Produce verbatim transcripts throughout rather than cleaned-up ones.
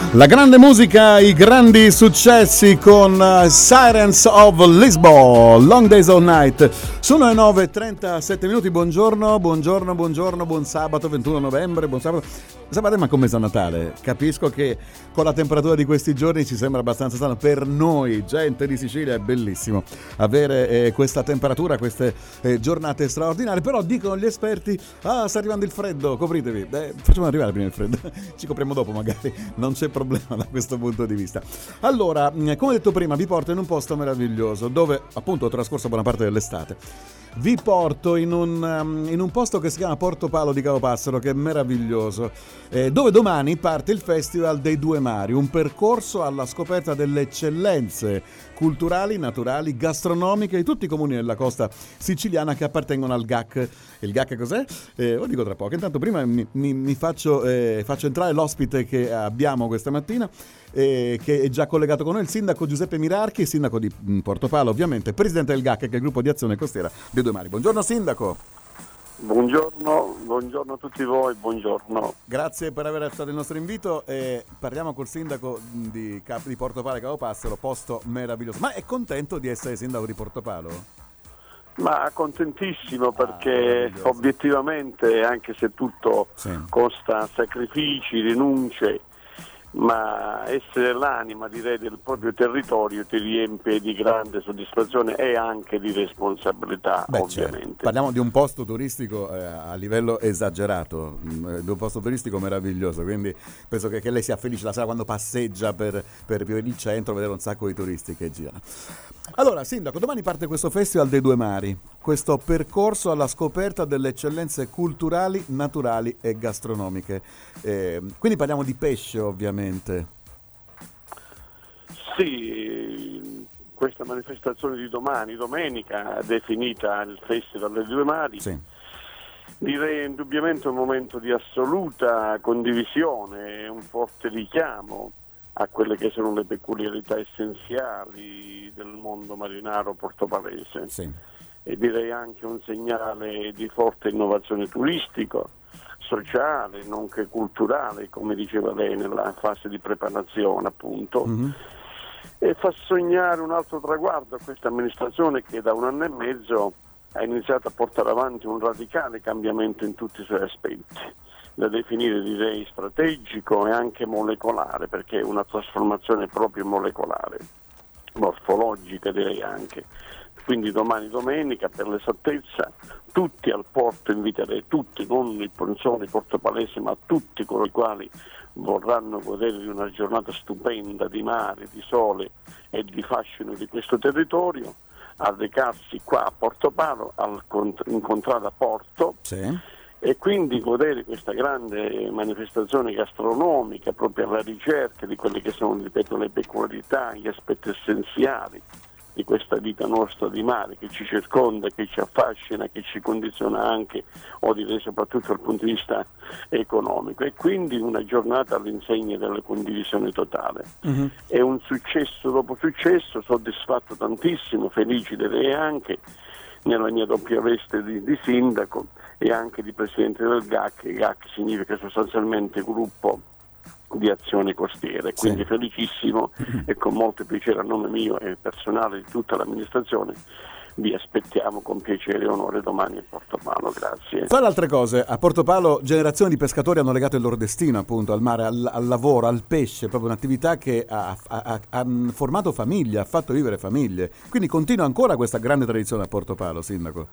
La grande musica, i grandi successi con uh, Sirens of Lisbon, Long Days All Night. Sono le nove e trentasette minuti, buongiorno, buongiorno, buongiorno, buon sabato, ventuno novembre, buon sabato. Sabato, ma come San Natale? Capisco che con la temperatura di questi giorni ci sembra abbastanza strano. Per noi, gente di Sicilia, è bellissimo avere eh, questa temperatura, queste eh, giornate straordinarie. Però dicono gli esperti, ah, sta arrivando il freddo, copritevi. Beh, facciamo arrivare prima il freddo, ci copriamo dopo magari, non c'è problema da questo punto di vista. Allora, come detto prima, vi porto in un posto meraviglioso dove appunto ho trascorso buona parte dell'estate. Vi porto in un, um, in un posto che si chiama Portopalo di Capopassero, che è meraviglioso, eh, dove domani parte il Festival dei Due Mari, un percorso alla scoperta delle eccellenze culturali, naturali, gastronomiche di tutti i comuni della costa siciliana che appartengono al G A C. Il G A C cos'è? Eh, lo dico tra poco. Intanto prima mi, mi, mi faccio, eh, faccio entrare l'ospite che abbiamo questa mattina, eh, che è già collegato con noi, il sindaco Giuseppe Mirarchi, sindaco di Portopalo ovviamente, presidente del G A C, che è il gruppo di azione costiera dei Due Mari. Buongiorno sindaco. Buongiorno, buongiorno a tutti voi, buongiorno. Grazie per aver accettato il nostro invito. Eh, parliamo col sindaco di, Cap- di Portopalo e Capopassero, posto meraviglioso. Ma è contento di essere sindaco di Portopalo? Ma contentissimo perché ah, obiettivamente, anche se tutto sì. costa sacrifici, rinunce, ma essere l'anima, direi, del proprio territorio ti riempie di grande soddisfazione e anche di responsabilità. Beh, ovviamente. Certo. Parliamo di un posto turistico eh, a livello esagerato, mh, di un posto turistico meraviglioso, quindi penso che, che lei sia felice la sera quando passeggia per, per, per il centro, vedere un sacco di turisti che girano. Allora, sindaco, domani parte questo Festival dei Due Mari, questo percorso alla scoperta delle eccellenze culturali, naturali e gastronomiche. Eh, quindi parliamo di pesce, ovviamente. Sì, questa manifestazione di domani, domenica, definita il Festival dei Due Mari, sì. direi indubbiamente un momento di assoluta condivisione, un forte richiamo a quelle che sono le peculiarità essenziali del mondo marinaro portopalese. Sì. E direi anche un segnale di forte innovazione turistico, sociale, nonché culturale, come diceva lei nella fase di preparazione appunto, mm-hmm. e fa sognare un altro traguardo a questa amministrazione che da un anno e mezzo ha iniziato a portare avanti un radicale cambiamento in tutti i suoi aspetti, da definire direi strategico e anche molecolare, perché è una trasformazione proprio molecolare, morfologica direi anche. Quindi domani domenica, per l'esattezza, tutti al porto, inviterei tutti, non i solo i portopalesi, ma tutti coloro i quali vorranno godere di una giornata stupenda di mare, di sole e di fascino di questo territorio, a recarsi qua a Portopalo, al cont- incontrare a Porto, sì. e quindi godere questa grande manifestazione gastronomica proprio alla ricerca di quelle che sono, ripeto, le peculiarità, gli aspetti essenziali di questa vita nostra di mare che ci circonda, che ci affascina, che ci condiziona anche, o direi soprattutto dal punto di vista economico, e quindi una giornata all'insegna della condivisione totale. Uh-huh. È un successo dopo successo, soddisfatto tantissimo, felice direi anche nella mia doppia veste di, di sindaco e anche di presidente del G A C. G A C significa sostanzialmente gruppo di azione costiera, quindi sì. felicissimo e con molto piacere a nome mio e personale di tutta l'amministrazione vi aspettiamo con piacere e onore domani a Portopalo. Grazie. Tra le altre cose, a Portopalo generazioni di pescatori hanno legato il loro destino appunto al mare, al, al lavoro, al pesce, proprio un'attività che ha, ha, ha, ha formato famiglie, ha fatto vivere famiglie, quindi continua ancora questa grande tradizione a Portopalo, sindaco.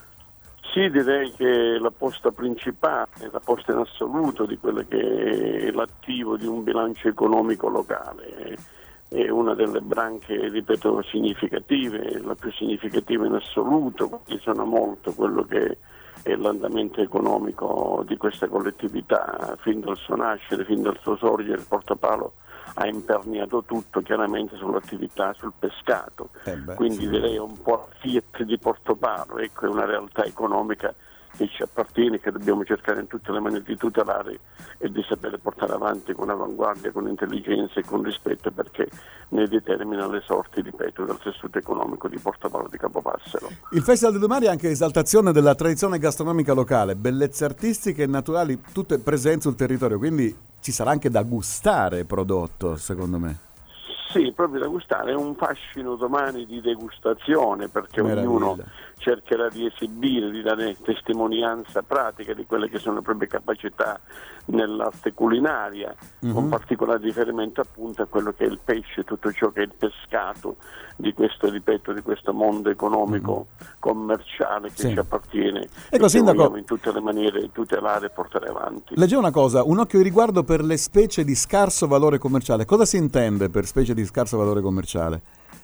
Sì, direi che la posta principale, la posta in assoluto di quello che è l'attivo di un bilancio economico locale, è una delle branche, ripeto, significative, la più significativa in assoluto, che sono molto quello che è l'andamento economico di questa collettività. Fin dal suo nascere, fin dal suo sorgere, Portopalo ha imperniato tutto chiaramente sull'attività, sul pescato, eh beh, quindi sì. direi un po' la Fiat di Portopalo, ecco, è una realtà economica che ci appartiene, che dobbiamo cercare in tutte le maniere di tutelare e di sapere portare avanti con avanguardia, con intelligenza e con rispetto, perché ne determina le sorti, ripeto, del tessuto economico di Portopalo di Capopassero. Il Festival dei Due Mari è anche esaltazione della tradizione gastronomica locale, bellezze artistiche e naturali tutte presenti sul territorio, quindi ci sarà anche da gustare prodotto, secondo me. Sì, proprio da gustare, è un fascino domani di degustazione, perché Meraviglia. Ognuno cercherà di esibire, di dare testimonianza pratica di quelle che sono le proprie capacità nell'arte culinaria, mm-hmm. con particolare riferimento appunto a quello che è il pesce, tutto ciò che è il pescato di questo, ripeto, di questo mondo economico, mm-hmm. commerciale che sì. ci appartiene ecco, e che sindaco, vogliamo in tutte le maniere tutelare e portare avanti. Leggevo una cosa, un occhio di riguardo per le specie di scarso valore commerciale. Cosa si intende per specie di scarso valore commerciale?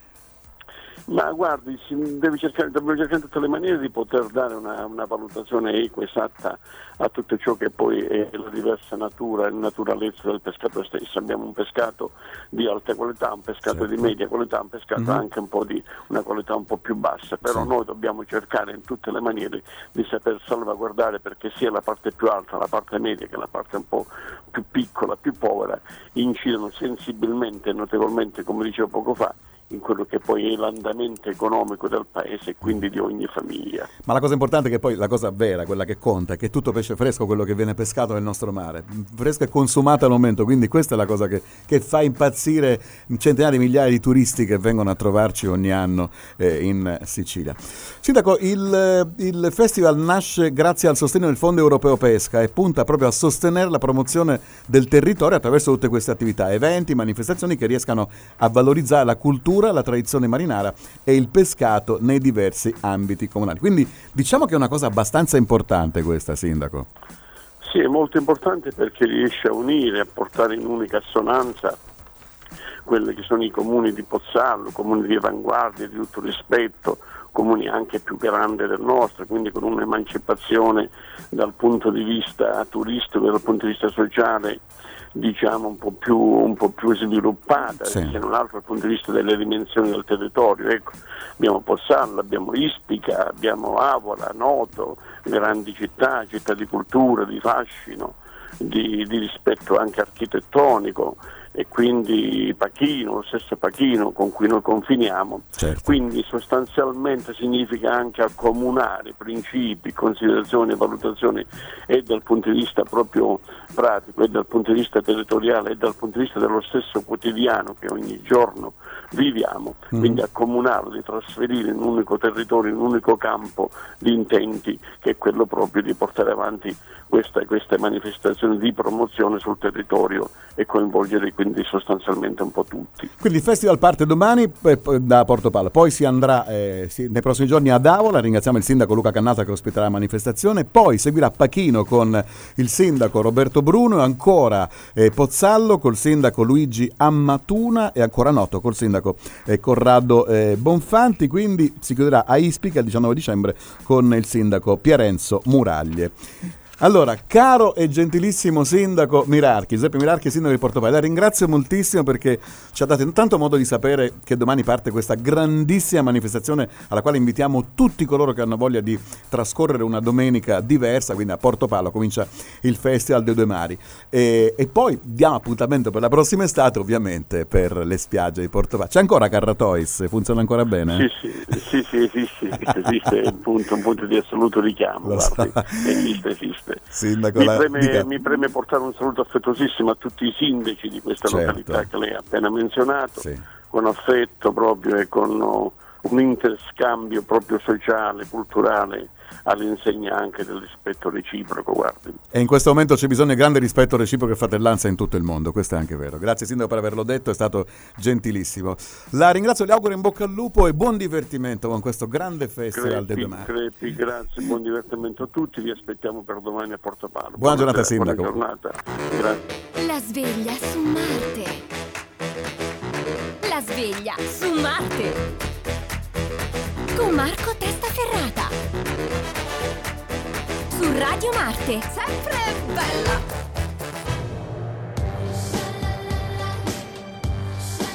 Ma guardi, si deve cercare, dobbiamo cercare in tutte le maniere di poter dare una, una valutazione equa, esatta a tutto ciò che poi è la diversa natura e naturalezza del pescato stesso. Abbiamo un pescato di alta qualità, un pescato certo. di media qualità, un pescato mm-hmm. anche un po' di una qualità un po' più bassa, però sì. noi dobbiamo cercare in tutte le maniere di saper salvaguardare, perché sia la parte più alta, la parte media che la parte un po' più piccola, più povera, incidono sensibilmente e notevolmente, come dicevo poco fa, in quello che poi è l'andamento economico del paese e quindi di ogni famiglia. Ma la cosa importante è che poi la cosa vera, quella che conta, è che è tutto pesce fresco quello che viene pescato nel nostro mare, fresco e consumato al momento, quindi questa è la cosa che, che fa impazzire centinaia di migliaia di turisti che vengono a trovarci ogni anno eh, in Sicilia. Sindaco, il, il festival nasce grazie al sostegno del Fondo Europeo Pesca e punta proprio a sostenere la promozione del territorio attraverso tutte queste attività, eventi, manifestazioni che riescano a valorizzare la cultura, la tradizione marinara e il pescato nei diversi ambiti comunali. Quindi diciamo che è una cosa abbastanza importante questa, sindaco. Sì, è molto importante perché riesce a unire, a portare in unica assonanza quelli che sono i comuni di Pozzallo, comuni di avanguardia, di tutto rispetto, comuni anche più grandi del nostro, quindi con un'emancipazione dal punto di vista turistico, dal punto di vista sociale, diciamo un po' più, un po' più sviluppata, sì. se non altro dal punto di vista delle dimensioni del territorio. Ecco, abbiamo Pozzallo, abbiamo Ispica, abbiamo Avola, Noto, grandi città, città di cultura, di fascino, di, di rispetto anche architettonico, e quindi Pachino, lo stesso Pachino con cui noi confiniamo, certo. quindi sostanzialmente significa anche accomunare principi, considerazioni e valutazioni e dal punto di vista proprio pratico e dal punto di vista territoriale e dal punto di vista dello stesso quotidiano che ogni giorno viviamo, mm. quindi accomunarlo, di trasferire in un unico territorio, in un unico campo di intenti, che è quello proprio di portare avanti questa, queste manifestazioni di promozione sul territorio e coinvolgere quindi sostanzialmente un po' tutti. Quindi il festival parte domani eh, da Portopalo, poi si andrà eh, si, nei prossimi giorni ad Avola, ringraziamo il sindaco Luca Cannata che ospiterà la manifestazione, poi seguirà Pachino con il sindaco Roberto Bruno, ancora eh, Pozzallo col sindaco Luigi Ammatuna e ancora Noto col sindaco eh, Corrado eh, Bonfanti, quindi si chiuderà a Ispica il diciannove dicembre con il sindaco Pierenzo Muraglie. Allora, caro e gentilissimo sindaco Mirarchi, Giuseppe Mirarchi, sindaco di Portopalo, la ringrazio moltissimo perché ci ha dato tanto modo di sapere che domani parte questa grandissima manifestazione alla quale invitiamo tutti coloro che hanno voglia di trascorrere una domenica diversa, quindi a Portopalo comincia il Festival dei Due Mari e, e poi diamo appuntamento per la prossima estate ovviamente per le spiagge di Portopalo. C'è ancora Carratois? Funziona ancora bene? Sì, sì, sì, sì esiste, esiste un, punto, un punto di assoluto richiamo, guardi, esiste, esiste. Sindaco, mi, la... preme, mi preme portare un saluto affettuosissimo a tutti i sindaci di questa certo. località che lei ha appena menzionato, sì. con affetto proprio e con un interscambio proprio sociale, culturale, all'insegna anche del rispetto reciproco, guardi. E in questo momento c'è bisogno di grande rispetto reciproco e fratellanza in tutto il mondo, questo è anche vero. Grazie sindaco per averlo detto, è stato gentilissimo. La ringrazio, le auguro in bocca al lupo e buon divertimento con questo grande festival del domani. Crepi, grazie, buon divertimento a tutti, vi aspettiamo per domani a Portopalo. Buona, buona giornata sindaco. Buona giornata, grazie. La sveglia su Marte. La sveglia su Marte. Con Marco Testaferrata. Su Radio Marte. Sempre bella.